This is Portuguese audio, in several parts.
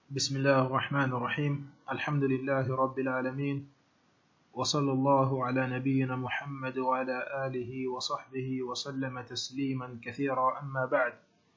بسم الله الرحمن الرحيم الحمد لله رب العالمين وصلى الله على نبينا محمد وعلى آله وصحبه وسلم تسليما كثيرا أما بعد.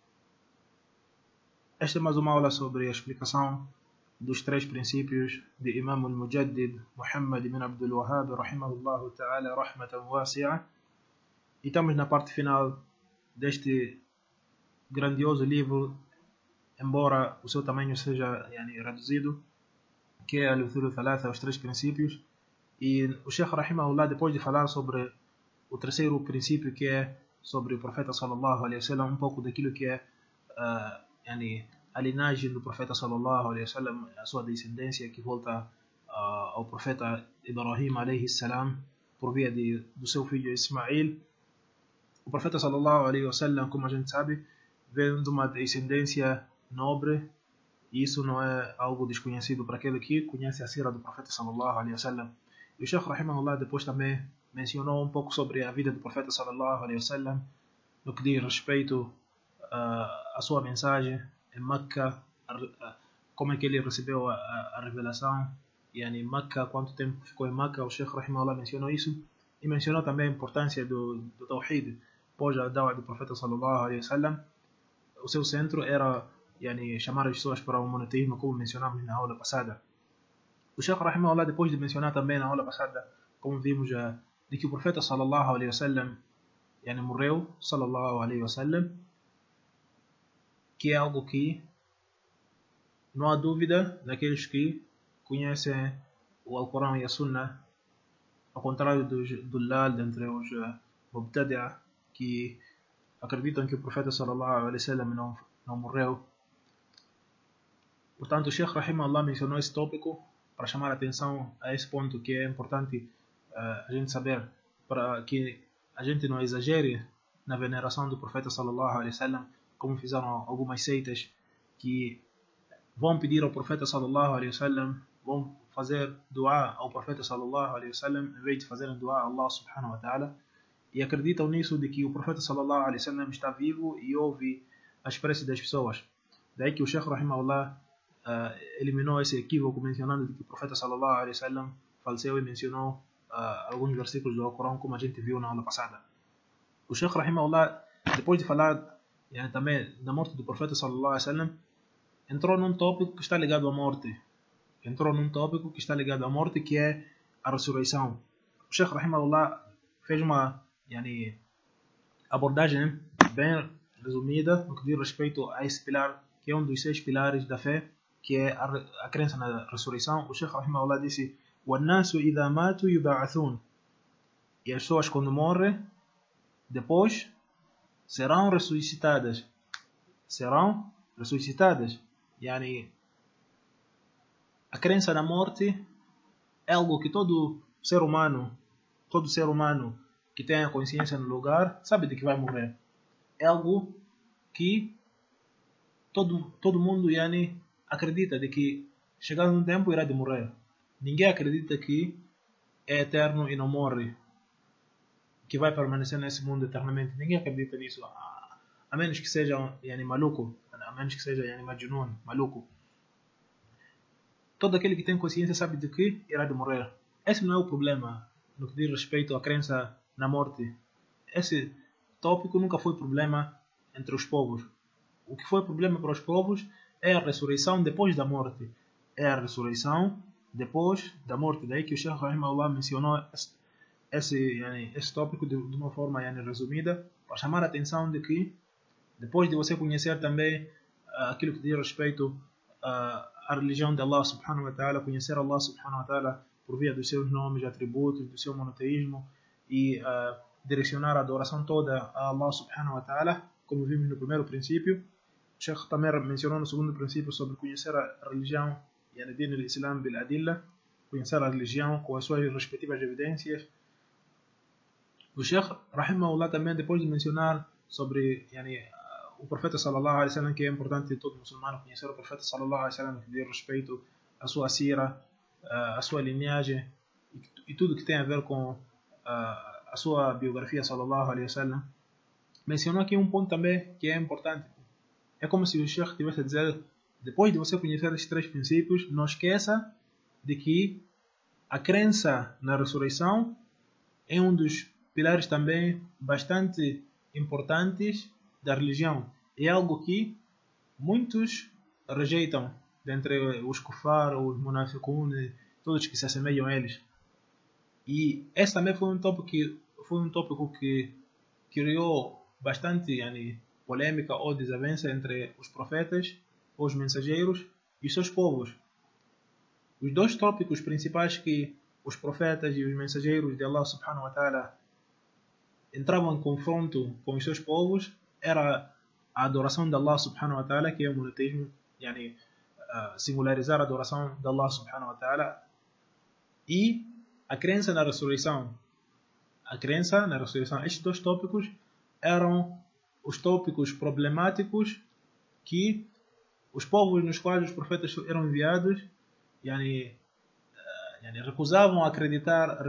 Esta é mais uma aula sobre a explicação dos três princípios de Imam al-Mujaddid Muhammad ibn Abdul Wahhab rahimahullah ta'ala rahmatan wasi'a, e estamos na parte final deste grandioso livro, embora o seu tamanho seja reduzido, que é al-Uthul Thalatha, os três princípios. E o Sheikh rahimahullah, depois de falar sobre o terceiro princípio, que é sobre o profeta sallallahu alaihi wasallam, um pouco daquilo que é a linhagem do profeta sallallahu alaihi wasallam, a sua descendência que volta ao profeta Ibrahim alaihi salam por via do seu filho Ismail. O profeta sallallahu alaihi wasallam, como a gente sabe, vem de uma descendência nobre, e isso não é algo desconhecido para aquele que conhece a sira do profeta sallallahu alaihi wasallam. E o Sheikh rahimahullah depois também mencionou um pouco sobre a vida do profeta sallallahu alaihi wasallam no que diz respeito à sua mensagem em Meca, como é que ele recebeu a revelação, e em Meca, quanto tempo ficou em Meca. O Sheikh rahimahullah mencionou isso, e mencionou também a importância do Tawhid após a da'wah do profeta sallallahu alaihi wasallam. O seu centro era chamar as pessoas para o monoteísmo, como mencionamos na aula passada. O Sheikh rahimahullah, depois de mencionar também na aula passada, como vimos já, de que o profeta sallallahu alaihi wasallam morreu, sallallahu alaihi wasallam, que é algo que não há dúvida daqueles que conhecem o Alcorão e a Sunnah, ao contrário dos dullal, entre os mubtadi'a, que acreditam que o profeta sallallahu alaihi wasallam não morreu. Portanto, o Sheikh rahimahullah mencionou esse tópico para chamar a atenção a esse ponto, que é importante a gente saber, para que a gente não exagere na veneração do profeta sallallahu alaihi wasallam, como fizeram algumas seitas que vão pedir ao profeta sallallahu alaihi wasallam, vão fazer dua ao profeta sallallahu alaihi wasallam em vez de fazerem dua a Allah subhanahu wa ta'ala, e acreditam nisso, de que o profeta sallallahu alaihi wasallam está vivo e ouve as preces das pessoas. Daí que o Sheikh rahimahullah eliminou esse equívoco, mencionando que o profeta sallallahu alaihi wasallam faleceu, e mencionou alguns versículos do Alcorão, como a gente viu na aula passada. O Sheikh rahimahullah, depois de falar também da morte do profeta sallallahu alaihi wasallam, entrou num tópico que está ligado à morte. Que é a ressurreição. O Sheikh rahimahullah fez uma abordagem bem resumida no que diz respeito a esse pilar, que é um dos 6 pilares da fé, que é a crença na ressurreição. O Sheikh rahimahullah disse: وَالنَّاسُ إِذَا مَاتُوا يُبْعَثُونَ. E as pessoas, quando morrem, depois serão ressuscitadas. A crença na morte é algo que todo ser humano que tem a consciência no lugar sabe de que vai morrer. É algo que todo mundo acredita de que chegado um tempo irá de morrer. Ninguém acredita que é eterno e não morre, que vai permanecer nesse mundo eternamente. Ninguém acredita nisso, a menos que seja maluco, a menos que seja majnun, maluco. Todo aquele que tem consciência sabe de que irá de morrer. Esse não é o problema no que diz respeito à crença na morte. Esse tópico nunca foi problema entre os povos. O que foi problema para os povos é a ressurreição depois da morte. Daí que o Sheikh rahimahullah mencionou esse tópico de uma forma resumida, para chamar a atenção de que, depois de você conhecer também aquilo que diz respeito à religião de Allah subhanahu wa ta'ala, conhecer Allah subhanahu wa ta'ala por via dos seus nomes, atributos, do seu monoteísmo, e direcionar a adoração toda a Allah subhanahu wa ta'ala, como vimos no primeiro princípio. O Sheikh também mencionou no segundo princípio sobre conhecer a religião, din al-Islam bil-adilla, conhecer a religião com as suas respectivas evidências. O Sheikh rahimahullah também, depois de mencionar sobre o profeta sallallahu alaihi wasallam, que é importante todo muçulmano conhecer o profeta sallallahu alaihi wasallam, que diz respeito à sua sira, a sua linhagem e tudo que tem a ver com a sua biografia sallallahu alaihi wasallam, mencionou aqui um ponto também que é importante. É como se o Sheikh estivesse a dizer depois de você conhecer esses três princípios, não esqueça de que a crença na ressurreição é um dos pilares também bastante importantes da religião. É algo que muitos rejeitam, dentre os kufar, os munafiqun, todos que se assemelham a eles. E esse também foi um tópico que criou bastante polêmica ou desavença entre os profetas, os mensageiros e seus povos. Os dois tópicos principais que os profetas e os mensageiros de Allah subhanahu wa ta'ala entravam em confronto com os seus povos era a adoração de Allah subhanahu wa ta'ala, que é o monoteísmo, singularizar a adoração de Allah subhanahu wa ta'ala, e a crença na ressurreição. A crença na ressurreição. Estes dois tópicos eram os tópicos problemáticos que os povos nos quais os profetas eram enviados recusavam acreditar,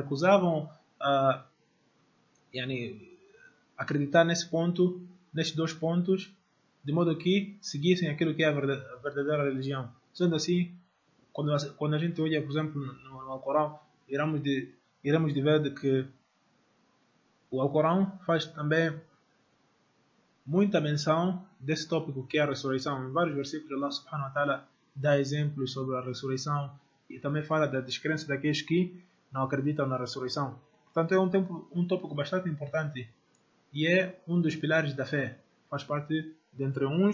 acreditar nesses dois pontos, de modo que seguissem aquilo que é a verdadeira religião. Sendo assim, quando a gente olha, por exemplo, no Alcorão, iremos de ver de que o Alcorão faz também muita menção desse tópico que é a ressurreição. Em vários versículos, Allah subhanahu wa ta'ala dá exemplos sobre a ressurreição e também fala da descrença daqueles que não acreditam na ressurreição. Portanto, é um tópico bastante importante e é um dos pilares da fé. Faz parte dentre um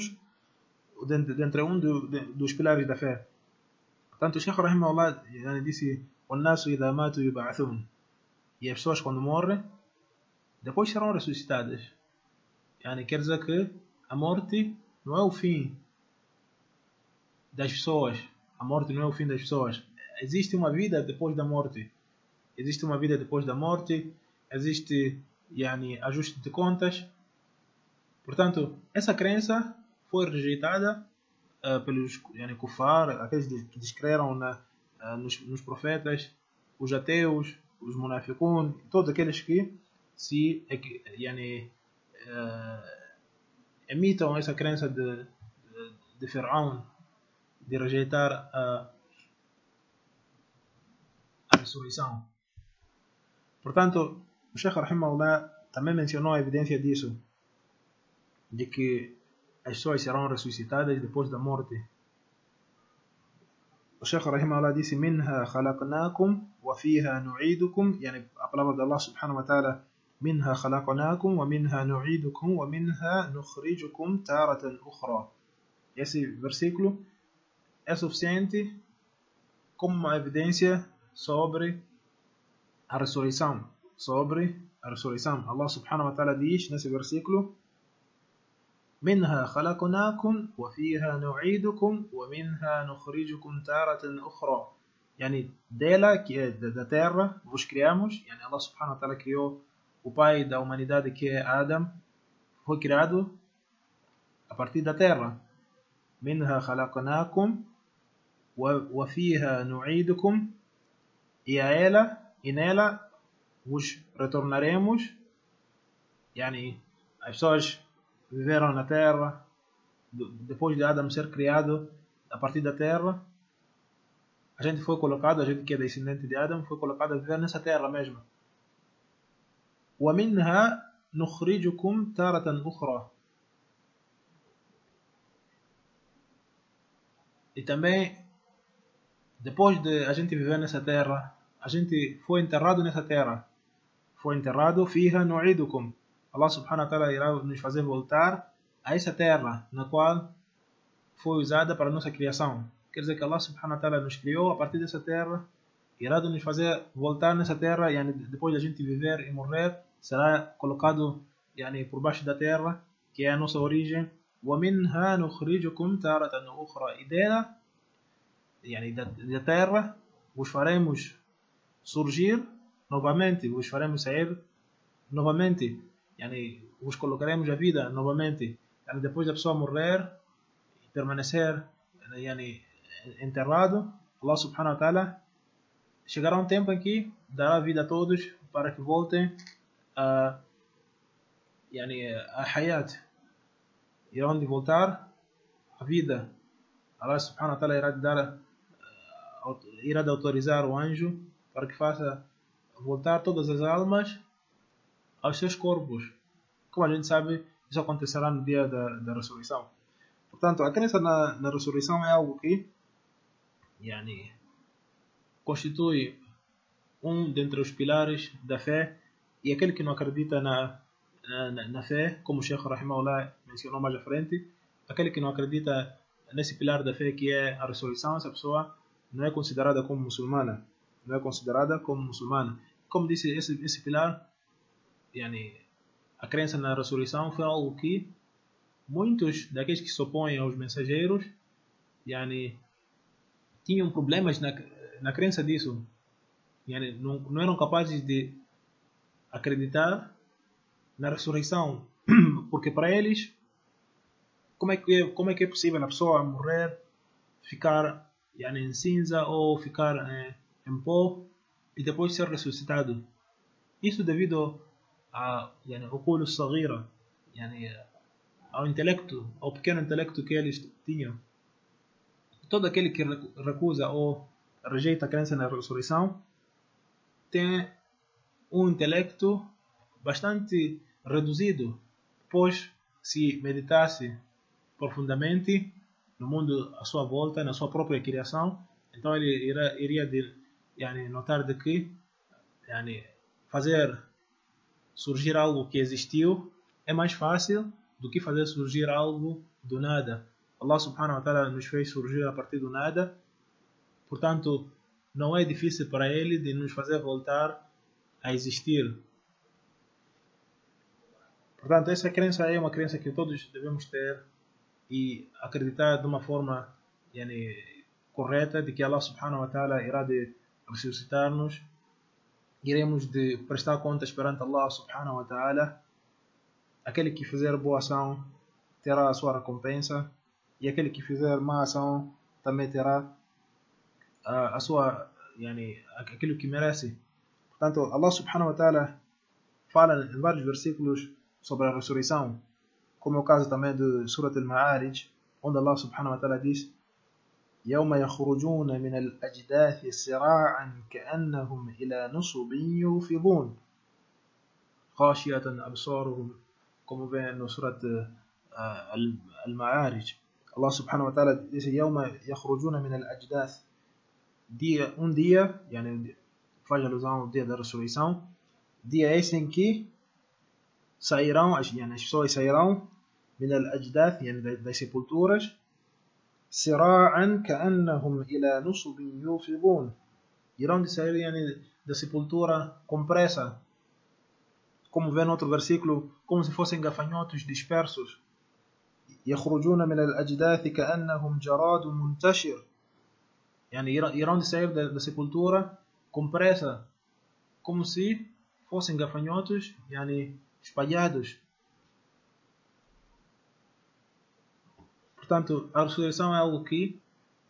dos pilares da fé. Portanto, o Shaykh rahimahullah disse: وَالنَّاسُ إِذَا مَاتُوا يُبْعَثُونَ. E as pessoas, quando morrem, depois serão ressuscitadas. Quer dizer que a morte não é o fim das pessoas. A morte não é o fim das pessoas. Existe uma vida depois da morte. Existe uma vida depois da morte. Existe ajuste de contas. Portanto, essa crença foi rejeitada pelos kufar, aqueles que descreram nos profetas, os ateus, os munafiqun, todos aqueles que se emitam essa crença de Firaun, de rejeitar a ressurreição. Portanto, o Shaykh rahimahullah também mencionou a evidência disso, de que as pessoas serão ressuscitadas depois da morte. O Shaykh rahimahullah disse: minha khalaqnakum wa fiha nu'idukum. A palavra de Allah subhanahu wa ta'ala: minha khalaqnakum wa minha nu'idukum wa minha nukhrijukum taratan ukhra. Esse versículo é suficiente como uma evidência sobre a ressurreição. Allah subhanahu wa ta'ala diz nesse versículo: منها خلقناكم وفيها نعيدكم ومنها نخرجكم تارة أخرى. Dela, que é da terra, vos criamos. Allah subhanahu wa ta'ala criou o pai da humanidade, que é Adam, foi criado a partir da terra. منها خلقناكم وفيها نعيدكم. E nela vos retornaremos. As pessoas viveram na terra depois de Adam ser criado a partir da terra. A gente que é descendente de Adam, foi colocado a viver nessa terra mesmo. وَمِنْهَا نُخْرِجُكُمْ تَارَةً أُخْرَى. E também, depois de a gente viver nessa terra, a gente foi enterrado nessa terra. فِيهَا نُعِيدُكُمْ. Allah subhanahu wa ta'ala irá nos fazer voltar a essa terra na qual foi usada para a nossa criação. Quer dizer que Allah subhanahu wa ta'ala nos criou a partir dessa terra, irá nos fazer voltar nessa terra, depois de a gente viver e morrer, será colocado por baixo da terra, que é a nossa origem. وَمِنْهَا نُخْرِجُكُمْ تَارَةً أُخْرَى. E dela, da terra, vos faremos surgir novamente, vos faremos sair novamente. Vos colocaremos a vida novamente. Depois da pessoa morrer e permanecer enterrado, Allah subhanahu wa ta'ala chegará um tempo em que dará vida a todos para que voltem a hayat. Irão de voltar à vida. Allah subhanahu wa ta'ala irá autorizar o anjo para que faça voltar todas as almas aos seus corpos. Como a gente sabe, isso acontecerá no dia da ressurreição. Portanto, a crença na ressurreição é algo que yani, constitui dentre os pilares da fé, e aquele que não acredita na fé, como o Sheikh Rahimahullah mencionou mais à frente, aquele que não acredita nesse pilar da fé que é a ressurreição, essa pessoa não é considerada como muçulmana. Não é considerada como muçulmana. Como disse, esse pilar, yani, a crença na ressurreição foi algo que muitos daqueles que se opõem aos mensageiros yani, tinham problemas na crença disso. Yani, não eram capazes de acreditar na ressurreição. Porque para eles, como é que é possível a pessoa morrer, ficar yani, em cinza ou ficar em pó e depois ser ressuscitado? Isso devido ao culo sagira, yani, ao pequeno intelecto que eles tinham. Todo aquele que recusa ou rejeita a crença na ressurreição tem um intelecto bastante reduzido, pois se meditasse profundamente no mundo à sua volta, na sua própria criação, então ele iria yani, notar de que yani, fazer surgir algo que existiu é mais fácil do que fazer surgir algo do nada. Allah subhanahu wa ta'ala nos fez surgir a partir do nada, portanto não é difícil para ele de nos fazer voltar a existir. Portanto, essa crença é uma crença que todos devemos ter e acreditar de uma forma yani, correta, de que Allah subhanahu wa ta'ala irá de ressuscitar-nos, iremos de prestar contas perante Allah subhanahu wa ta'ala. Aquele que fizer boa ação terá a sua recompensa, e aquele que fizer má ação também terá a sua yani, aquilo que merece. Portanto, Allah subhanahu wa ta'ala fala em vários versículos sobre a ressurreição, como é o caso também de Surat al-Ma'arij, onde Allah subhanahu wa ta'ala diz: يوم يخرجون من الأجداث سراعا كأنهم إلى نصب يوفضون خاشية أبصارهم, como vem no Surat al-Ma'arij. Allah subhanahu wa ta'ala diz: يوم يخرجون من الأجداث, dia, yani, faz alusão ao dia da ressurreição, dia esse em que sairão, yani, as pessoas sairão من الأجداث, يعني, das sepulturas, سراعا كأنهم إلى نصب يوفضون, irão de sair yani, da sepultura com pressa, como vê no outro versículo, como se fossem gafanhotos dispersos. يخرجون من الأجداث كأنهم جراد منتشر, yani, irão de sair da sepultura com pressa, como se fossem gafanhotos yani, espalhados. Portanto, a ressurreição é algo que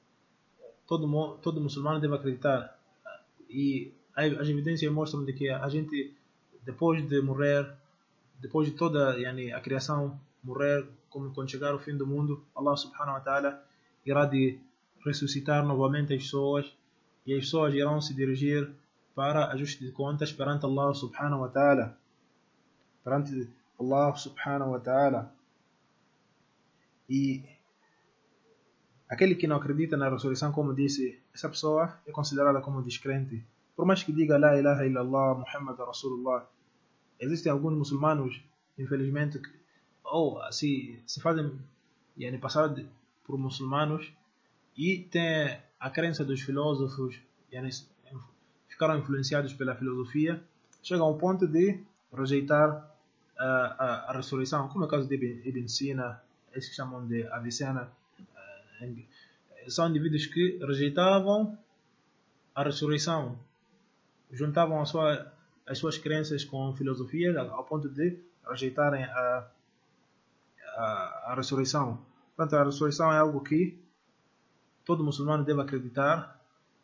todo muçulmano deve acreditar. E as evidências mostram de que a gente, depois de morrer, depois de toda yani, a criação morrer, como quando chegar o fim do mundo, Allah subhanahu wa ta'ala irá de ressuscitar novamente as pessoas, e as pessoas irão se dirigir para ajuste de contas perante Allah subhanahu wa ta'ala. Perante Allah subhanahu wa ta'ala. E aquele que não acredita na ressurreição, como disse, essa pessoa é considerada como descrente. Por mais que diga La ilaha illallah, Muhammad Rasulullah, existem alguns muçulmanos, infelizmente, ou se fazem yani, passar por muçulmanos e têm a crença dos filósofos, yani, ficaram influenciados pela filosofia, chegam ao ponto de rejeitar a ressurreição, como é o caso de Ibn Sina, esses que chamam de Avicena. São indivíduos que rejeitavam a ressurreição, juntavam as suas crenças com filosofia ao ponto de rejeitarem a ressurreição. Portanto, a ressurreição é algo que todo muçulmano deve acreditar,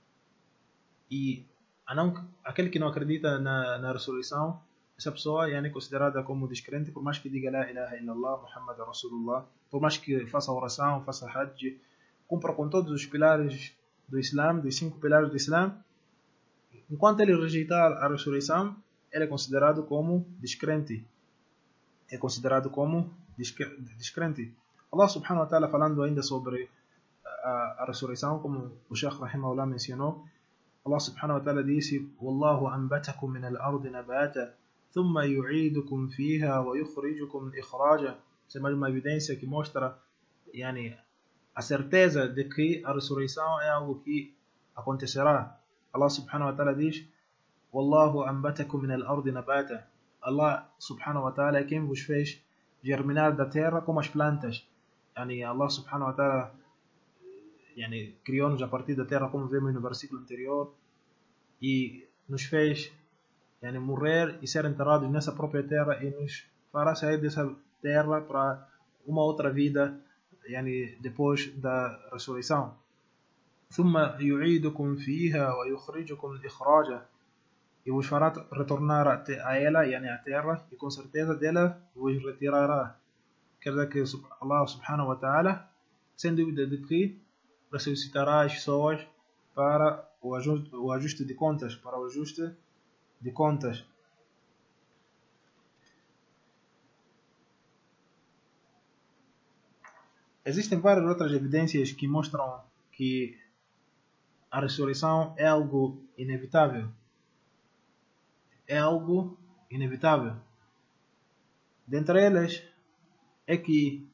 e aquele que não acredita na ressurreição, essa pessoa é considerada como descrente, por mais que diga La ilaha illallah, Muhammad Rasulullah, por mais que faça oração, faça hajj, cumpra com todos os pilares do Islã, dos 5 pilares do Islã, enquanto ele rejeitar a ressurreição, ele é considerado como descrente. É considerado como descrente. Allah subhanahu wa ta'ala, falando ainda sobre a ressurreição, como o Shaykh rahimahullah mencionou, Allah subhanahu wa ta'ala disse: "Wallahu anbatakum min al-ardi nabata, thumma yu'idukum fiha wa yukhrijukum ikhraja." Isso é mais uma evidência que mostra a certeza de que a ressurreição é algo que acontecerá. Allah subhanahu wa ta'ala diz: "Wallahu anbatakum min al-ardi nabata." Allah subhanahu wa ta'ala é quem vos fez germinar da terra como as plantas. Allah subhanahu wa ta'ala criou-nos a partir da terra, como vemos no versículo anterior, e nos fez morrer e ser enterrados nessa própria terra, e nos fará sair dessa terra para uma outra vida depois da ressurreição. ثم يعيدكم فيها ويخرجكم إخراجا, e vos fará retornar a ela, a terra, e com certeza dela vos retirará. Quer dizer que Allah subhanahu wa ta'ala, sem dúvida de que ressuscitará as pessoas para o ajuste de contas, para o ajuste de contas. Existem várias outras evidências que mostram que a ressurreição é algo inevitável. É algo inevitável. Dentre elas é que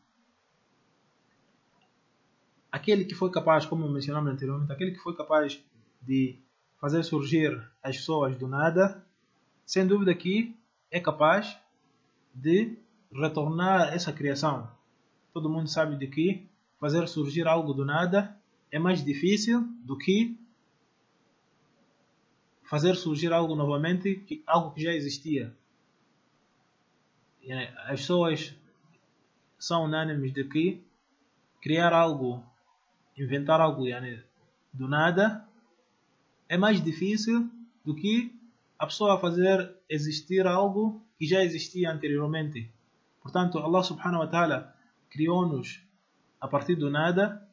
aquele que foi capaz, como mencionamos anteriormente, aquele que foi capaz de fazer surgir as pessoas do nada, sem dúvida que é capaz de retornar essa criação. Todo mundo sabe de que fazer surgir algo do nada é mais difícil do que fazer surgir algo novamente, algo que já existia. As pessoas são unânimes de que criar algo, inventar algo do nada é mais difícil do que a pessoa fazer existir algo que já existia anteriormente. Portanto, Allah subhanahu wa ta'ala criou-nos a partir do nada.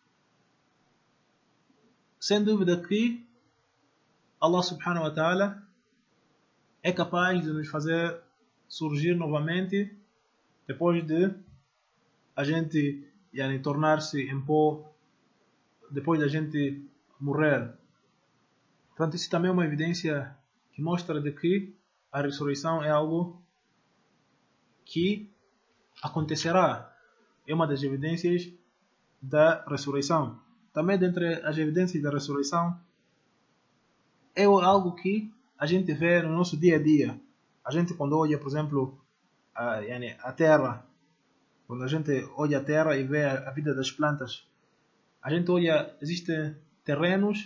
Sem dúvida que Allah subhanahu wa ta'ala é capaz de nos fazer surgir novamente depois de a gente tornar-se em pó, depois de a gente morrer. Portanto, isso também é uma evidência que mostra de que a ressurreição é algo que acontecerá. É uma das evidências da ressurreição. Também dentre as evidências da ressurreição é algo que a gente vê no nosso dia a dia. A gente, quando olha, por exemplo, a terra, quando a gente olha a terra e vê a vida das plantas, a gente olha, existem terrenos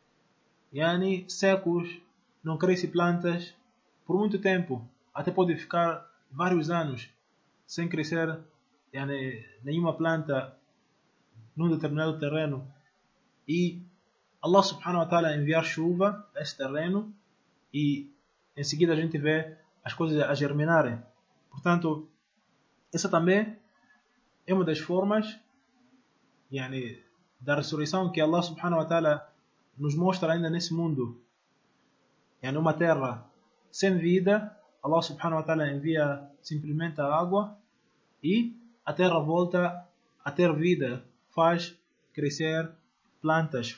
secos, não crescem plantas por muito tempo, até pode ficar vários anos sem crescer nenhuma planta num determinado terreno, e Allah subhanahu wa ta'ala enviar chuva a esse terreno e em seguida a gente vê as coisas a germinarem. Portanto, essa também é uma das formas da ressurreição que Allah subhanahu wa ta'ala nos mostra ainda nesse mundo. Uma terra sem vida, Allah subhanahu wa ta'ala envia simplesmente a água e a terra volta a ter vida, faz crescer plantas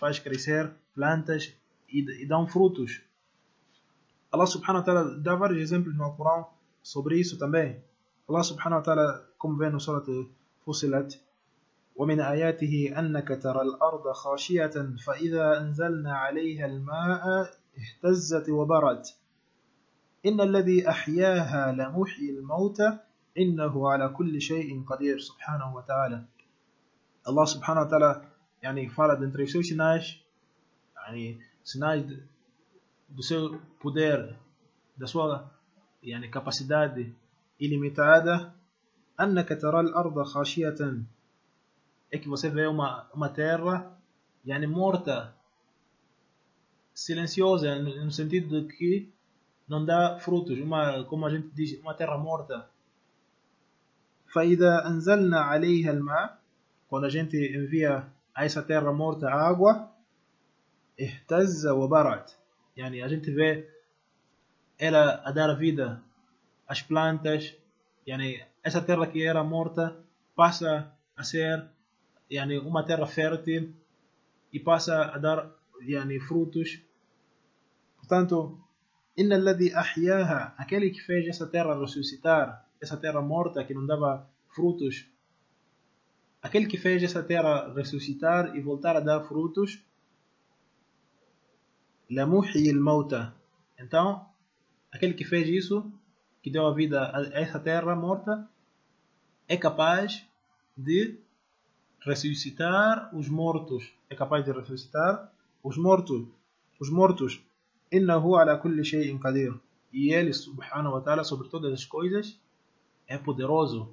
e dão frutos. Allah subhanahu wa ta'ala dá vários exemplos no Alcorão sobre isso também. Allah subhanahu wa ta'ala, como vem no Surat Fussilat, ومن آياته أنك ترى الأرض خاشية فإذا أنزلنا عليها الماء اهتزت وبرت إن الذي أحياها لمحيي الموتى إنه على كل شيء قدير. سبحانه وتعالى. Allah subhanahu wa ta'ala fala dentre os seus sinais, sinais do seu poder, da sua capacidade ilimitada. أنك ترى الأرض خاشية, é que você vê uma terra morta, silenciosa, no sentido de que não dá frutos, como a gente diz, uma terra morta. فإذا أنزلنا عليها الماء, quando a gente envia a essa terra morta água, ihtazza wa barat. A gente vê ela a dar vida às plantas. Essa terra que era morta passa a ser uma terra fértil e passa a dar frutos. Portanto, inna alladhi ahyaha, aquele que fez essa terra ressuscitar, essa terra morta que não dava frutos, aquele que fez essa terra ressuscitar e voltar a dar frutos, la muhyi al-mauta. Então, aquele que fez isso, que deu a vida a essa terra morta, é capaz de ressuscitar os mortos. É capaz de ressuscitar os mortos. Os mortos. Innahu ala kulli shay'in qadir. E ele, subhanahu wa ta'ala, sobre todas as coisas, é poderoso.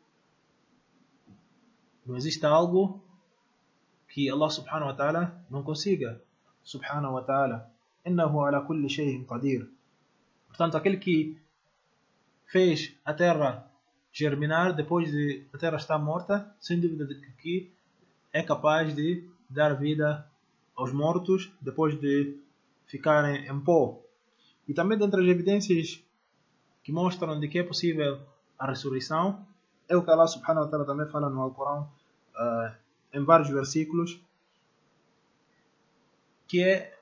Não existe algo que Allah subhanahu wa ta'ala não consiga. Subhanahu wa ta'ala. Innahu ala kulli shay'in qadir. Portanto, aquele que fez a terra germinar depois de a terra estar morta, sem dúvida que é capaz de dar vida aos mortos depois de ficarem em pó. E também dentre as evidências que mostram de que é possível a ressurreição, é o que Allah subhanahu wa ta'ala também fala no Alcorão, em vários versículos, que é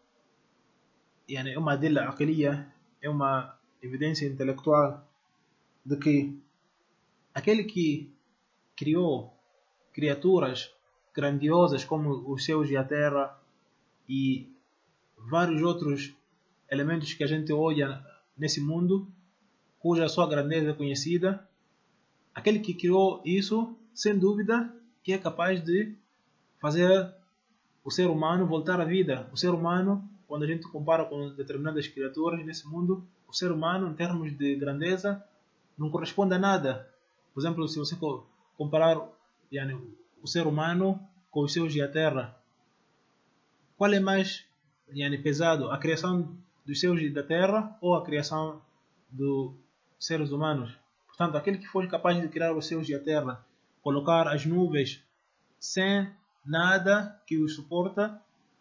uma adilla aqliya, é uma evidência intelectual de que aquele que criou criaturas grandiosas como os céus e a terra e vários outros elementos que a gente olha nesse mundo, cuja sua grandeza é conhecida, aquele que criou isso, sem dúvida, que é capaz de fazer o ser humano voltar à vida. O ser humano, quando a gente compara com determinadas criaturas nesse mundo, o ser humano, em termos de grandeza, não corresponde a nada. Por exemplo, se você comparar o ser humano com os céus e a terra, qual é mais pesado? A criação dos céus e da terra ou a criação dos seres humanos? Portanto, aquele que for capaz de criar os céus e a terra, colocar as nuvens sem nada que os suporta,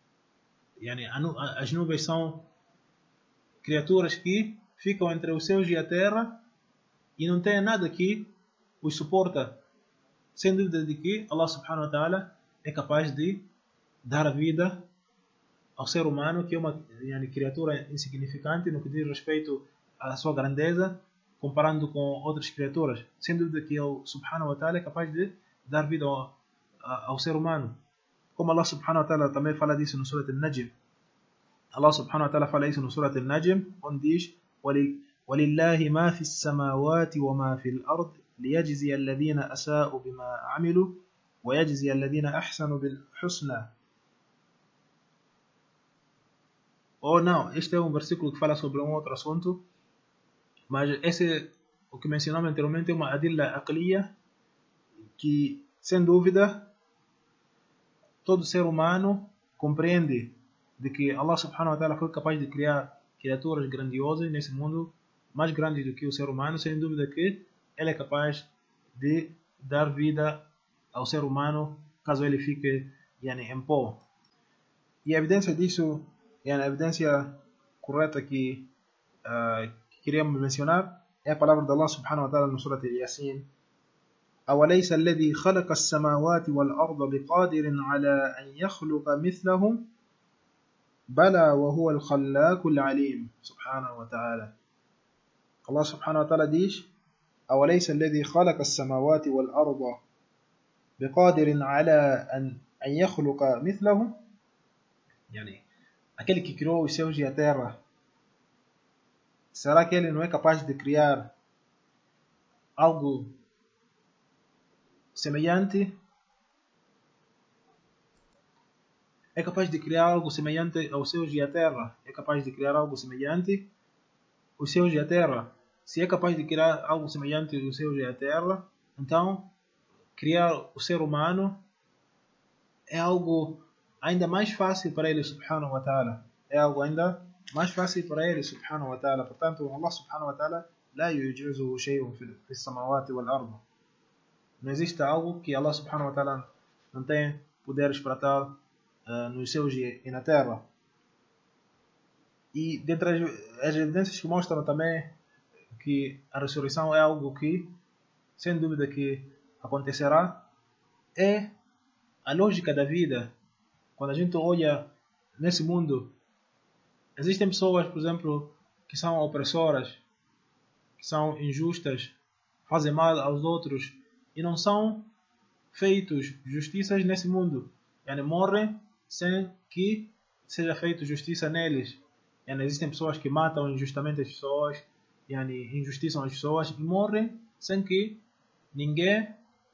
as nuvens são criaturas que ficam entre os céus e a terra e não tem nada que os suporta. Sem dúvida de que Allah subhanahu wa ta'ala é capaz de dar a vida ao ser humano, que é uma criatura insignificante no que diz respeito à sua grandeza, comparando com outras criaturas. Sem dúvida que ele subhanahu wa ta'ala é capaz de dar vida ao ser humano. Como Allah subhanahu wa ta'ala também fala disso no Surat Al-Najm. Allah subhanahu wa ta'ala fala isso no Surat Al-Najm, onde diz: وَلِلَّهِ مَا فِي السَّمَاوَاتِ وَمَا فِي الْأَرْضِ لِيَجْزِيَ الَّذِينَ أَسَاءُوا بِمَا عَمِلُوا وَيَجْزِيَ الَّذِينَ أَحْسَنُوا بِالْحُسْنَى. Ou não, este é um versículo que fala sobre um outro assunto, mas esse, o que mencionamos anteriormente, é uma adilla aqliya, que, sem dúvida, todo ser humano compreende de que Allah subhanahu wa ta'ala foi capaz de criar criaturas grandiosas nesse mundo, mais grandes do que o ser humano. Sem dúvida que ele é capaz de dar vida ao ser humano caso ele fique em pó. E a evidência disso, a evidência correta que queríamos mencionar, é a palavra de Allah subhanahu wa ta'ala no Surat Yasin: أوليس الذي خلق السماوات والأرض بقادر على أن يخلق مثلهم بلى وهو الخلاق العليم. سبحانه وتعالى. Allah subhanahu wa ta'ala diz: أوليس الذي خلق السماوات والأرض بقادر على أن يخلق مثلهم. Aquele que criou os céus e a terra, será que ele não é capaz de criar algo semelhante? É capaz de criar algo semelhante aos céus e a terra. É capaz de criar algo semelhante aos céus e a terra. Se é capaz de criar algo semelhante aos céus e a terra, então criar o ser humano é algo ainda mais fácil para ele, subhanahu wa ta'ala. É algo ainda mais fácil para ele, subhanahu wa ta'ala. Portanto, Allah subhanahu wa ta'ala لا يعجزه شيء في السماوات والأرض. Não existe algo que Allah subhanahu wa ta'ala não tem poderes para tal nos céus e na terra. E dentre as evidências que mostram também que a ressurreição é algo que, sem dúvida que acontecerá, é a lógica da vida. Quando a gente olha nesse mundo, existem pessoas, por exemplo, que são opressoras, que são injustas, fazem mal aos outros e não são feitos justiças nesse mundo. Morrem sem que seja feita justiça neles. Existem pessoas que matam injustamente as pessoas, injustiçam as pessoas e morrem sem que ninguém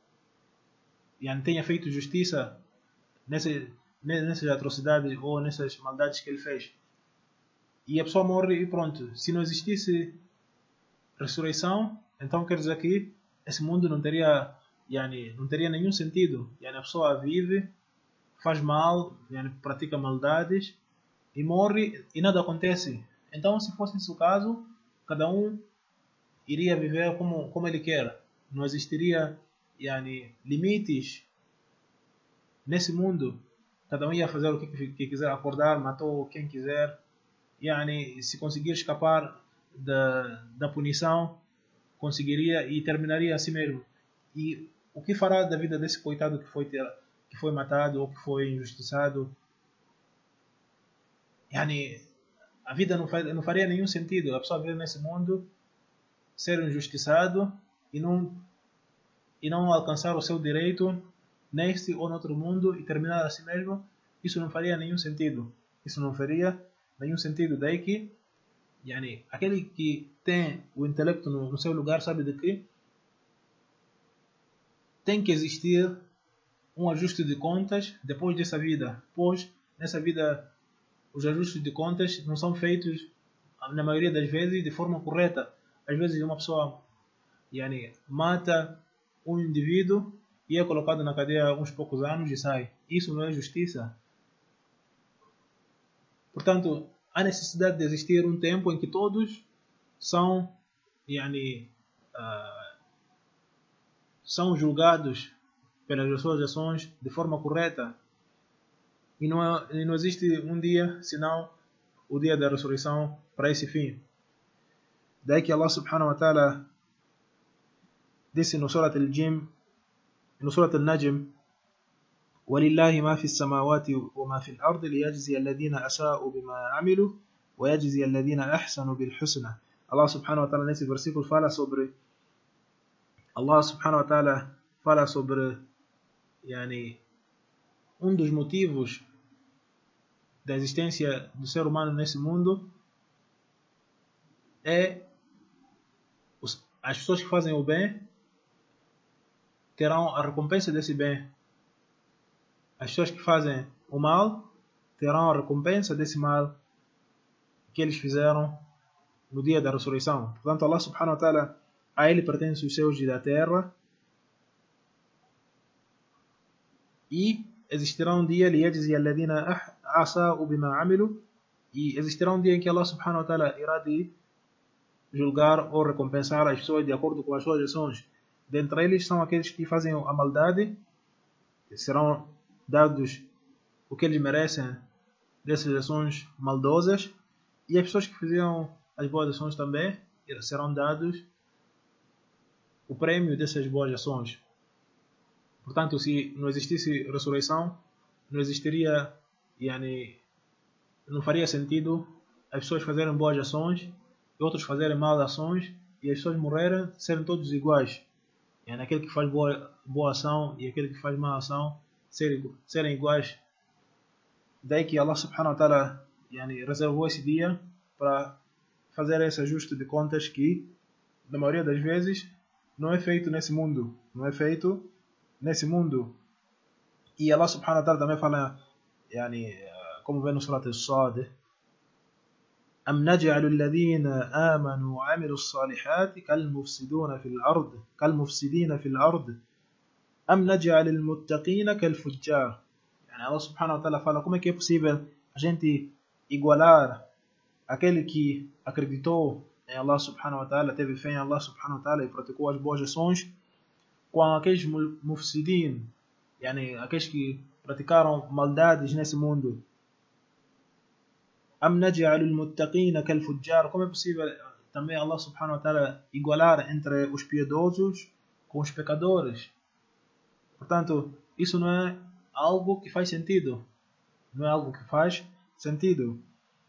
tenha feito justiça nessas atrocidades ou nessas maldades que ele fez. E a pessoa morre e pronto. Se não existisse ressurreição, então quer dizer que esse mundo não teria nenhum sentido. A pessoa vive, faz mal, pratica maldades e morre e nada acontece. Então, se fosse esse o caso, cada um iria viver como ele quer. Não existiria limites nesse mundo. Cada um ia fazer o que quiser, acordar, matou quem quiser. Se conseguir escapar da punição, conseguiria e terminaria assim mesmo. E o que fará da vida desse coitado que foi matado ou que foi injustiçado? A vida não faria nenhum sentido. A pessoa vir nesse mundo, ser injustiçado e não alcançar o seu direito neste ou no outro mundo e terminar assim mesmo. Isso não faria nenhum sentido. Daí que aquele que tem o intelecto no seu lugar sabe de que tem que existir um ajuste de contas depois dessa vida. Pois nessa vida os ajustes de contas não são feitos, na maioria das vezes, de forma correta. Às vezes uma pessoa mata um indivíduo e é colocado na cadeia uns poucos anos e sai. Isso não é justiça. Portanto, há necessidade de existir um tempo em que todos são julgados pelas suas ações de forma correta. E não existe um dia senão o dia da ressurreição para esse fim. Daí que Allah subhanahu wa ta'ala disse no Surat Al-Najm: وَلِلَّهِ مَا فِي السَّمَاوَاتِ وَمَا فِي الْأَرْضِ لِيَجْزِيَ الَّذِينَ أَسَاءُوا بِمَا عَمِلُوا وَيَجْزِيَ الَّذِينَ أَحْسَنُوا بِالْحُسْنَى. Allah subhanahu wa ta'ala nesse versículo fala sobre um dos motivos da existência do ser humano nesse mundo é as pessoas que fazem o bem terão a recompensa desse bem. As pessoas que fazem o mal terão a recompensa desse mal que eles fizeram no dia da ressurreição. Portanto, Allah subhanahu wa ta'ala, a ele pertence os céus e da terra, e existirá um dia لِيَجْزِيَ الَّذِينَ أَسَاءُوا بِمَا عَمِلُوا, e existirá um dia em que Allah subhanahu wa ta'ala irá de julgar ou recompensar as pessoas de acordo com as suas ações. Dentre eles são aqueles que fazem a maldade, serão dados o que eles merecem dessas ações maldosas, e as pessoas que fizeram as boas ações também serão dados o prêmio dessas boas ações. Portanto, se não existisse ressurreição, não existiria, não faria sentido as pessoas fazerem boas ações e outros fazerem maus ações e as pessoas morrerem serem todos iguais. Aquele que faz boa ação e aquele que faz má ação serem iguais. Daí que Allah subhanahu wa ta'ala reservou esse dia para fazer esse ajuste de contas que, na maioria das vezes, não é feito nesse mundo. E Allah subhanahu wa ta'ala também fala, como vem no Surat Al-Sad: أَمْ نَجْعَلُ الَّذِينَ آمَنُوا وَعَمِلُوا الصَّالِحَاتِ كَالْمُفْسِدِينَ فِي الْأَرْضِ أَمْ نَجْعَلِ الْمُتَّقِينَ كَالْفُجَّارِ. Allah subhanahu wa ta'ala fala, como é que é possível a gente igualar aquele que acreditou em Allah subhanahu wa ta'ala, teve fé em Allah subhanahu wa ta'ala e praticou as boas ações, com aqueles mufsidin, aqueles que praticaram maldades nesse mundo. Am naj'alul muttaqina kal fujjar, como é possível também Allah subhanahu wa ta'ala igualar entre os piedosos com os pecadores? Portanto, isso não é algo que faz sentido. Não é algo que faz sentido.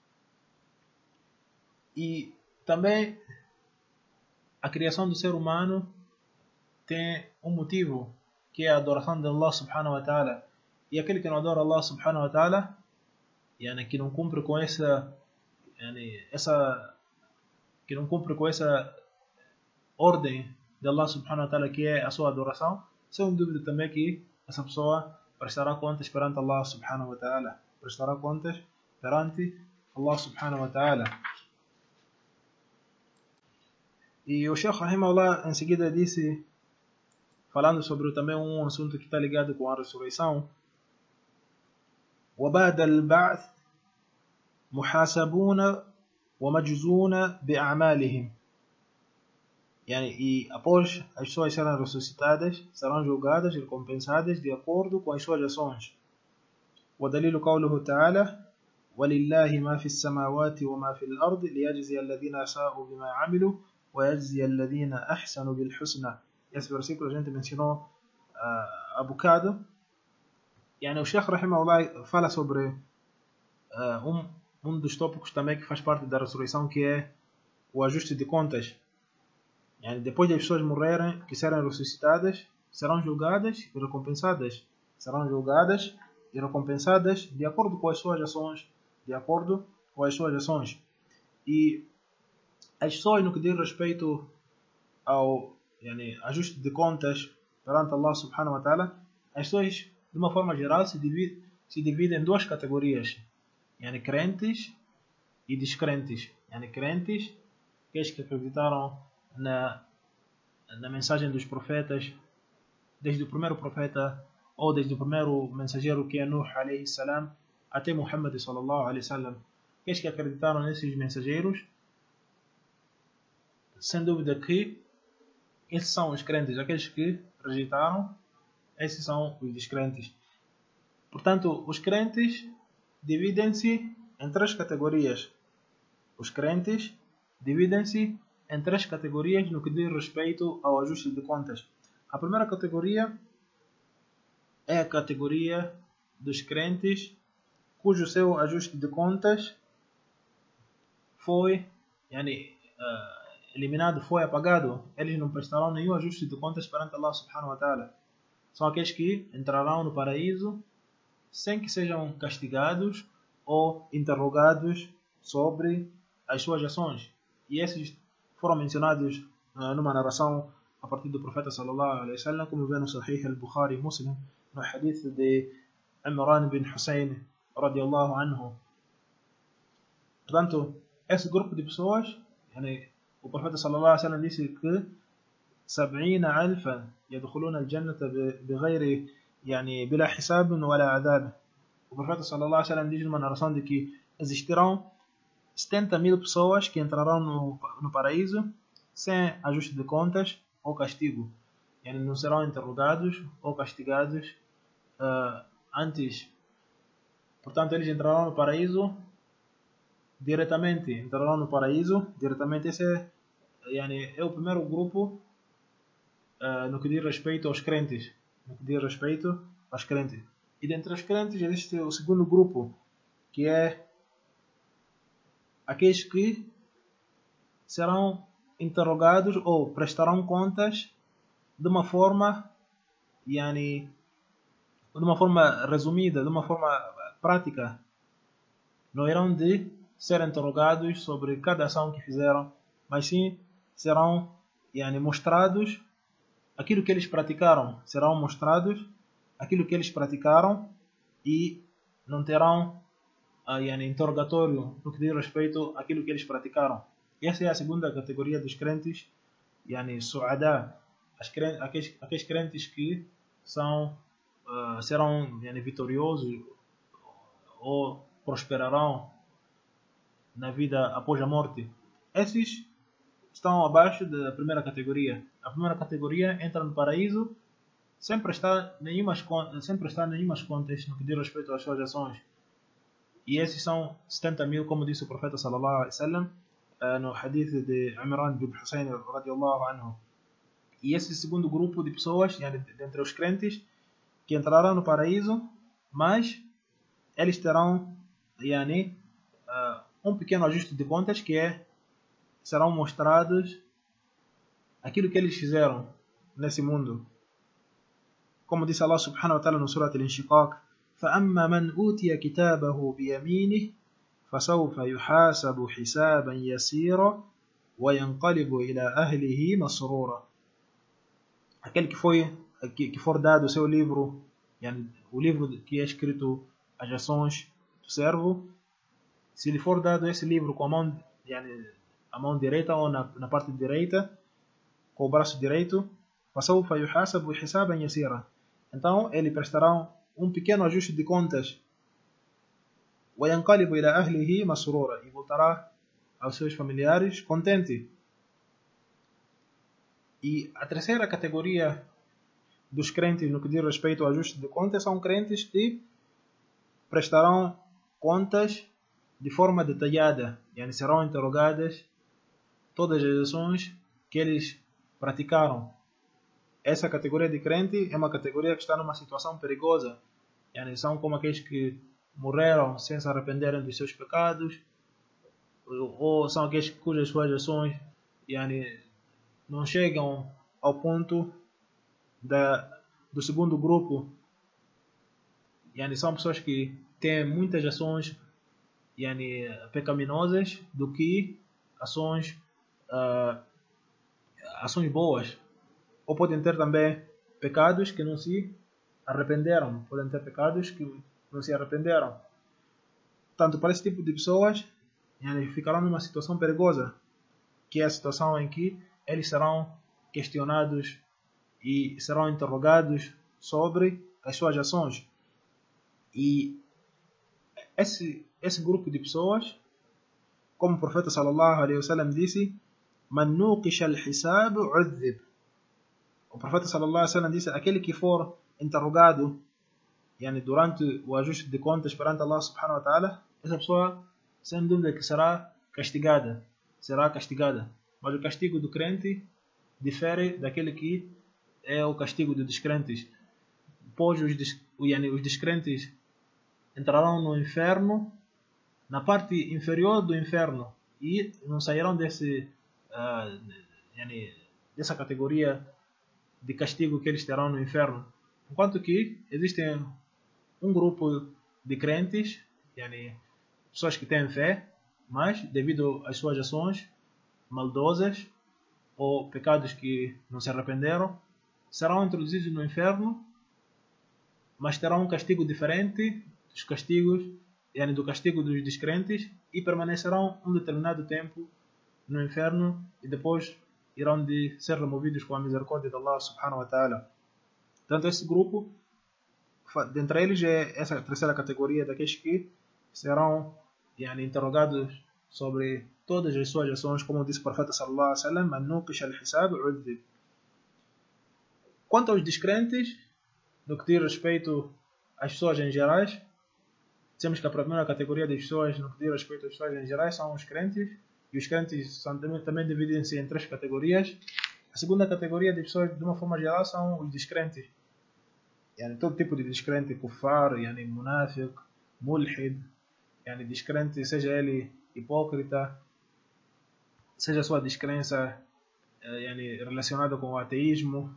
E também a criação do ser humano tem um motivo, que é a adoração de Allah subhanahu wa ta'ala. E aquele que não adora Allah subhanahu wa ta'ala, que não cumpre com que não cumpre com essa ordem de Allah subhanahu wa ta'ala, que é a sua adoração, sem dúvida também que essa pessoa prestará contas perante Allah subhanahu wa ta'ala. Prestará contas perante Allah subhanahu wa ta'ala. E o Shaykh Rahimahullah em seguida disse, falando sobre também um assunto que está ligado com a ressurreição: وَبَعْدَ الْبَعْثِ مُحَاسَبُونَ وَمَجْزُونَ بِأَعْمَالِهِمْ. E após as pessoas serem ressuscitadas, serão julgadas e recompensadas de acordo com as suas ações. وَدَلِيلُ قَوْلُهُ تَعَالَى وَلِلَّهِ مَا فِي السَّمَاوَاتِ وَمَا فِي الْأَرْضِ لِيَجْزِيَ الَّذِينَ أَسَاءُوا بِمَا عَمِلُوا وَيَجْزِيَ الَّذِينَ أَحْسَنُوا بِالْحُسْنَى. Esse versículo a gente mencionou há bocado. O Shaykh Rahimahullah fala sobre um dos tópicos também que faz parte da ressurreição, que é o ajuste de contas. Depois das pessoas morrerem, que serem ressuscitadas, serão julgadas e recompensadas. Serão julgadas e recompensadas de acordo com as suas ações. De acordo com as suas ações. E as pessoas, no que diz respeito ao ajuste de contas perante Allah subhanahu wa ta'ala, as pessoas, de uma forma geral, se dividem em duas categorias: crentes e descrentes. Crentes, aqueles que acreditaram na mensagem dos profetas, desde o primeiro profeta ou desde o primeiro mensageiro, que é Nuh alayhi salam, até Muhammad sallallahu alayhi wasallam. Aqueles que acreditaram nesses mensageiros, sem dúvida que esses são os crentes. Aqueles que rejeitaram, esses são os descrentes. Portanto, os crentes dividem-se em três categorias. Os crentes dividem-se em três categorias no que diz respeito ao ajuste de contas. A primeira categoria é a categoria dos crentes cujo seu ajuste de contas foi eliminado, foi apagado. Eles não prestarão nenhum ajuste de contas perante Allah subhanahu wa ta'ala. São aqueles que entrarão no paraíso sem que sejam castigados ou interrogados sobre as suas ações. E esses foram mencionados numa narração a partir do profeta sallallahu alaihi wasallam, como vê no Sahih al-Bukhari e Muslim, no hadith de Imran bin Hussein radiyallahu anhu. Portanto, esse grupo de pessoas, o profeta sallallahu alaihi wasallam disse que 70,000 يدخلون الجنة بغير بلا حساب ولا عذاب. O profeta sallallahu alaihi wasallam diz numa narração de que existirão 70,000 pessoas que entrarão no paraíso sem ajuste de contas ou castigo. Não serão interrogados ou castigados antes. Portanto, eles entrarão no paraíso diretamente. Esse é o primeiro grupo no que diz respeito aos crentes. E dentre os crentes existe o segundo grupo, que é aqueles que serão interrogados ou prestarão contas de uma forma resumida, de uma forma prática. Não irão de ser interrogados sobre cada ação que fizeram, mas sim serão mostrados aquilo que eles praticaram. Serão mostrados aquilo que eles praticaram e não terão interrogatório no que diz respeito àquilo que eles praticaram. Essa é a segunda categoria dos crentes, su'ada, aqueles crentes que serão vitoriosos ou prosperarão na vida após a morte. Esses estão abaixo da primeira categoria. A primeira categoria entra no paraíso sem prestar nenhumas contas no que diz respeito às suas ações. E esses são 70 mil, como disse o profeta sallallahu alaihi wasallam no hadith de Imran bin Hussein radiyallahu anhu. E esse segundo grupo de pessoas, dentre os crentes, que entrarão no paraíso, mas eles terão um pequeno ajuste de contas, serão mostrados aquilo que eles fizeram nesse mundo. Como disse Allah subhanahu wa ta'ala no Surat Al-Inshiqaq: فَأَمَّا مَنْ أُوتِيَ كِتَابَهُ بِيَمِينِهِ فَسَوْفَ يُحَاسَبُ حِسَابًا يَسِيرًا وَيَنْقَلِبُ إِلَى أَهْلِهِ مَسْرُورًا. Aquele que for dado o seu livro, o livro que é escrito as ações do servo, se lhe for dado esse livro com a mão direita ou na parte direita, com o braço direito, فَسَوْفَ يُحَاسَبُ حِسَابًا يَسِيرًا. Então ele prestará um pequeno ajuste de contas, وَيَنْقَلِبُ إِلَى أَهْلِهِ مَسْرُورًا, e voltará aos seus familiares contente. E a terceira categoria dos crentes no que diz respeito ao ajuste de contas são crentes que prestarão contas de forma detalhada, serão interrogadas todas as ações que eles praticaram. Essa categoria de crente é uma categoria que está numa situação perigosa. São como aqueles que morreram sem se arrependerem dos seus pecados, ou são aqueles cujas suas ações não chegam ao ponto do segundo grupo. São pessoas que têm muitas ações pecaminosas do que ações boas. Ou podem ter também pecados que não se arrependeram. Tanto para esse tipo de pessoas, ficarão numa situação perigosa, que é a situação em que eles serão questionados e serão interrogados sobre as suas ações. E esse grupo de pessoas, como o profeta sallallahu alaihi wasallam disse: "Man nuqisha al-hisab udhib." O profeta sallallahu alaihi wasallam disse: aquele que for interrogado durante o ajuste de contas perante Allah subhanahu wa ta'ala, essa pessoa sem dúvida que será castigada. Mas o castigo do crente difere daquele que é o castigo dos descrentes. Pois os descrentes entrarão no inferno, na parte inferior do inferno, e não sairão dessa categoria de castigo que eles terão no inferno. Enquanto que existem um grupo de crentes, pessoas que têm fé, mas devido às suas ações maldosas ou pecados que não se arrependeram, serão introduzidos no inferno, mas terão um castigo diferente dos castigos, do castigo dos descrentes, e permanecerão um determinado tempo no inferno e depois irão de ser removidos com a misericórdia de Allah subhanahu wa ta'ala. Portanto, esse grupo, dentre eles, é essa terceira categoria daqueles que serão interrogados sobre todas as suas ações, como disse o profeta sallallahu alaihi wasallam: "Man nuqisha al-hisab udhib." Quanto aos descrentes, no que diz respeito às pessoas em gerais, temos que a primeira categoria das pessoas, no que diz respeito às pessoas em gerais, são os crentes. E os crentes também dividem-se em três categorias. A segunda categoria de pessoas, de uma forma geral, são os descrentes. Todo tipo de descrente: kuffar, munafiq, mulhid, descrente, seja ele hipócrita, seja a sua descrença relacionada com o ateísmo.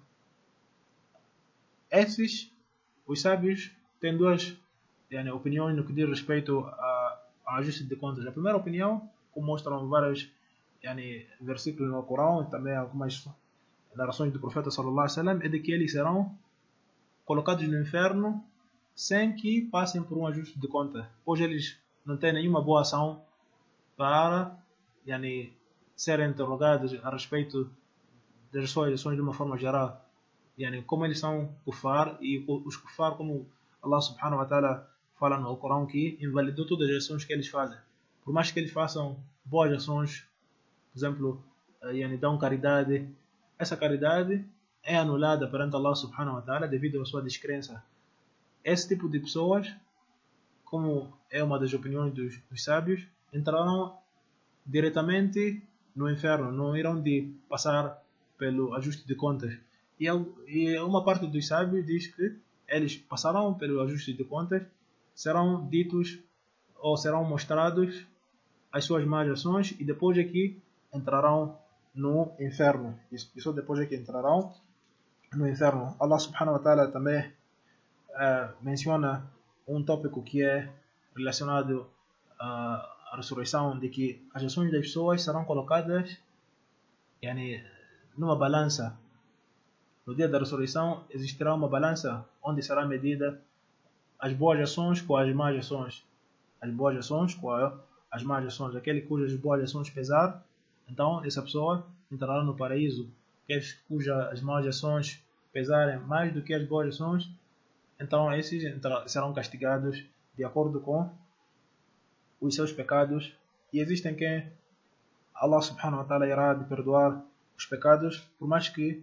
Os sábios têm duas opiniões no que diz respeito ao ajuste de contas. A primeira opinião, como mostram vários versículos no Corão e também algumas narrações do profeta sallallahu alaihi wasallam, é de que eles serão colocados no inferno sem que passem por um ajuste de conta, pois eles não têm nenhuma boa ação para serem interrogados a respeito das suas ações de uma forma geral. Como eles são kuffar, e os kuffar, como Allah subhanahu wa ta'ala fala no Corão, que invalidou todas as ações que eles fazem. Por mais que eles façam boas ações, por exemplo, dão caridade, essa caridade é anulada perante Allah subhanahu wa ta'ala devido à sua descrença. Esse tipo de pessoas, como é uma das opiniões dos sábios, entrarão diretamente no inferno, não irão de passar pelo ajuste de contas. E uma parte dos sábios diz que eles passarão pelo ajuste de contas, serão ditos ou serão mostrados as suas más ações e depois aqui entrarão no inferno. Isso depois aqui entrarão no inferno. Allah subhanahu wa ta'ala também menciona um tópico que é relacionado à ressurreição, de que as ações das pessoas serão colocadas numa balança. No dia da ressurreição existirá uma balança onde será medida as boas ações com as más ações. As boas ações com as más ações. Aquele cujas boas ações pesar, então essa pessoa entrará no paraíso. Aqueles cujas más ações pesarem mais do que as boas ações, então esses serão castigados de acordo com os seus pecados. E existem quem Allah subhanahu wa ta'ala irá de perdoar os pecados, por mais que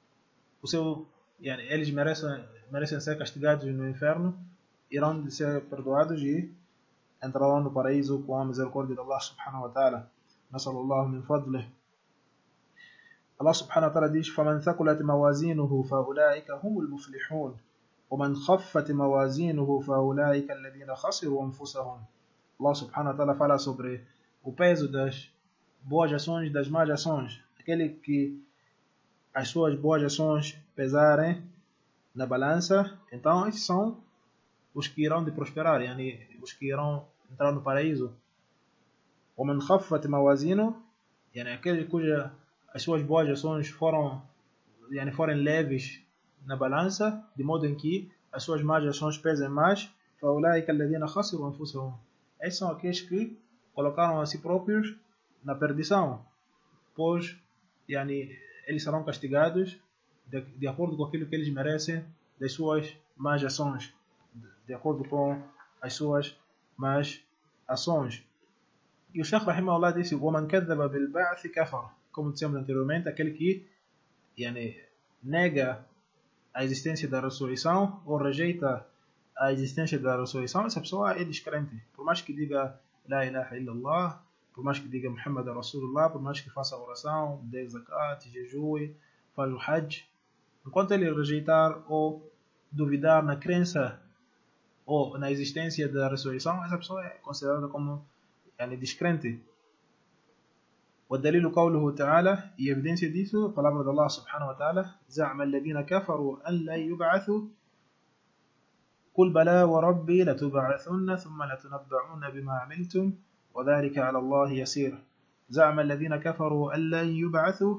eles merecem ser castigados no inferno, irão de ser perdoados e entrarão no paraíso com a misericórdia de Allah subhanahu wa ta'ala. Nasallallahu min fadlih. Allah subhanahu wa ta'ala diz: فَمَنْ ثَقُلَتْ مَوَازِينُهُ فَأُولَٰئِكَ هُمُ الْمُفْلِحُونَ وَمَنْ خَفَّتْ مَوَازِينُهُ فَأُولَٰئِكَ الَّذِينَ خَسِرُوا أَنفُسَهُم. Allah subhanahu wa ta'ala fala sobre o peso das boas ações e das más ações. Aquele que as suas boas ações pesarem na balança, então esses são os que irão de prosperar, os que irão entrar no paraíso. وَمَنْ خَفَّتْ مَوَازِينُهُ, aquele cujas as suas boas ações forem leves na balança, de modo em que as suas más ações pesem mais, فَأُولَٰئِكَ الَّذِينَ خَسِرُوا أَنفُسَهُم. Esses são aqueles que colocaram a si próprios na perdição, pois eles serão castigados de acordo com aquilo que eles merecem das suas más ações, de acordo com as suas más ações. E o Shaykh rahimahullah disse: وَمَنْ كَذَّبَ بِالْبَعْثِ كَفَرَ. Como dissemos anteriormente, aquele que nega a existência da ressurreição ou rejeita a existência da ressurreição, essa pessoa é descrente. Por mais que diga La ilaha illallah, por mais que diga Muhammad Rasulullah, por mais que faça oração, dê zakat, jejue, faz o hajj, enquanto ele rejeitar ou duvidar na crença ou na existência da ressurreição, essa pessoa é considerada como descrente. والدليل قوله تعالى, e evidência disso, a palavra de Allah subhanahu wa ta'ala: زعم الذين كفروا أن لا يبعثوا قل بلى وربي لتبعثن ثم لتنبعون بما عملتم وذلك على الله يسير. زعم الذين كفروا أن لا يبعثوا,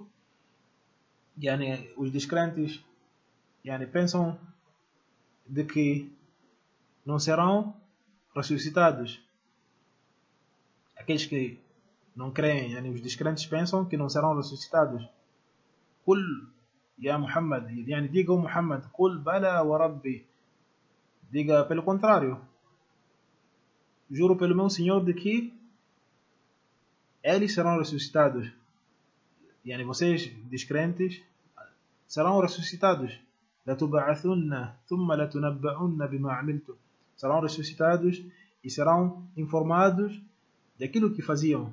os descrentes pensam de que não serão ressuscitados. Aqueles que não creem, os descrentes pensam que não serão ressuscitados. Qul ya Muhammad, diga o Muhammad, Qul bala wa Rabbi, diga pelo contrário, juro pelo meu Senhor de que eles serão ressuscitados. Vocês descrentes serão ressuscitados. لَتُبَعَثُنَّ ثُمَّ لَتُنَبَّعُنَّ بِمَا عَمِلْتُمْ. Serão ressuscitados e serão informados daquilo que faziam.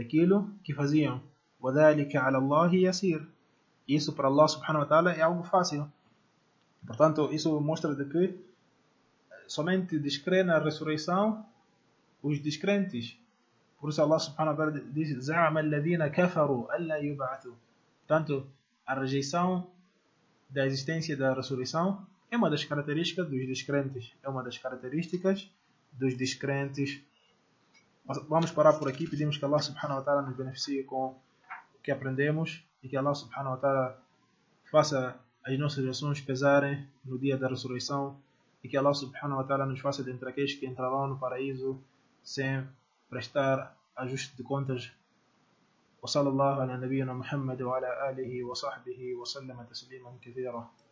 وَذَلِكَ عَلَى اللَّهِ يَسِيرٌ. Isso para Allah subhanahu wa ta'ala é algo fácil. Portanto, isso mostra de que somente descrê na ressurreição os descrentes. Por isso Allah subhanahu wa ta'ala diz: زَعَمَ الَّذِينَ كَفَرُوا أَلَّا يُبْعَثُوا. Portanto, a rejeição da existência da ressurreição é uma das características dos descrentes. Vamos parar por aqui. Pedimos que Allah subhanahu wa ta'ala nos beneficie com o que aprendemos e que Allah subhanahu wa ta'ala faça as nossas ações pesarem no dia da ressurreição e que Allah subhanahu wa ta'ala nos faça dentre aqueles que entrarão no paraíso sem prestar ajuste de contas. وصلى الله على نبينا محمد وعلى آله وصحبه وسلم تسليما كثيرا.